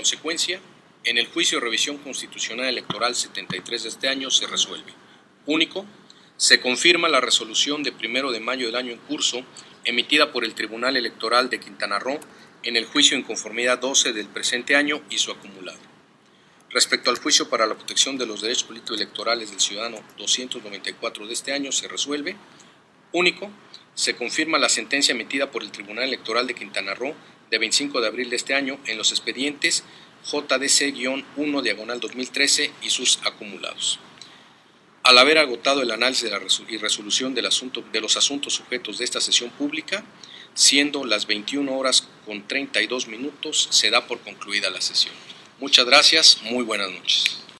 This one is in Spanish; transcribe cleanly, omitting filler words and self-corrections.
consecuencia, en el juicio de revisión constitucional electoral 73 de este año se resuelve. Único, se confirma la resolución de 1 de mayo del año en curso emitida por el Tribunal Electoral de Quintana Roo en el juicio de inconformidad 12 del presente año y su acumulado. Respecto al juicio para la protección de los derechos políticos electorales del ciudadano 294 de este año se resuelve. Único, se confirma la sentencia emitida por el Tribunal Electoral de Quintana Roo de 25 de abril de este año en los expedientes JDC-1/2013 y sus acumulados. Al haber agotado el análisis y resolución de los asuntos sujetos de esta sesión pública, siendo las 21:32, se da por concluida la sesión. Muchas gracias, muy buenas noches.